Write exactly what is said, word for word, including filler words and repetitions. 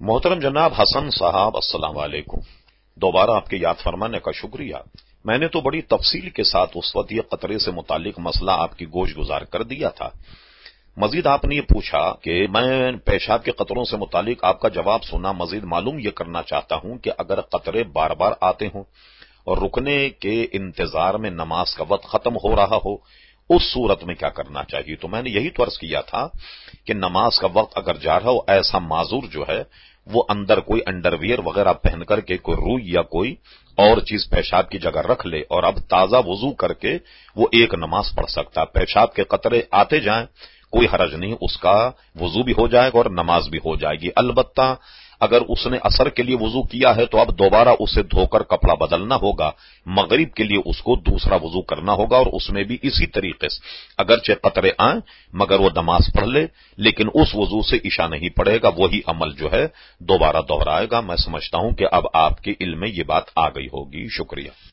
محترم جناب حسن صاحب، السلام علیکم۔ دوبارہ آپ کے یاد فرمانے کا شکریہ۔ میں نے تو بڑی تفصیل کے ساتھ اس وقت یہ قطرے سے متعلق مسئلہ آپ کی گوش گزار کر دیا تھا۔ مزید آپ نے یہ پوچھا کہ میں پیشاب کے قطروں سے متعلق آپ کا جواب سنا، مزید معلوم یہ کرنا چاہتا ہوں کہ اگر قطرے بار بار آتے ہوں اور رکنے کے انتظار میں نماز کا وقت ختم ہو رہا ہو، اس صورت میں کیا کرنا چاہیے؟ تو میں نے یہی تو عرض کیا تھا کہ نماز کا وقت اگر جا رہا ہو، ایسا معذور جو ہے وہ اندر کوئی انڈر ویئر وغیرہ پہن کر کے کوئی روئی یا کوئی اور چیز پیشاب کی جگہ رکھ لے اور اب تازہ وضو کر کے وہ ایک نماز پڑھ سکتا۔ پیشاب کے قطرے آتے جائیں، کوئی حرج نہیں، اس کا وضو بھی ہو جائے گا اور نماز بھی ہو جائے گی۔ البتہ اگر اس نے عصر کے لیے وضو کیا ہے تو اب دوبارہ اسے دھو کر کپڑا بدلنا ہوگا، مغرب کے لیے اس کو دوسرا وضو کرنا ہوگا، اور اس میں بھی اسی طریقے سے اگرچہ قطرے آئیں مگر وہ نماز پڑھ لے، لیکن اس وضو سے عشاء نہیں پڑے گا، وہی عمل جو ہے دوبارہ دہرائے گا۔ میں سمجھتا ہوں کہ اب آپ کے علم میں یہ بات آ گئی ہوگی۔ شکریہ۔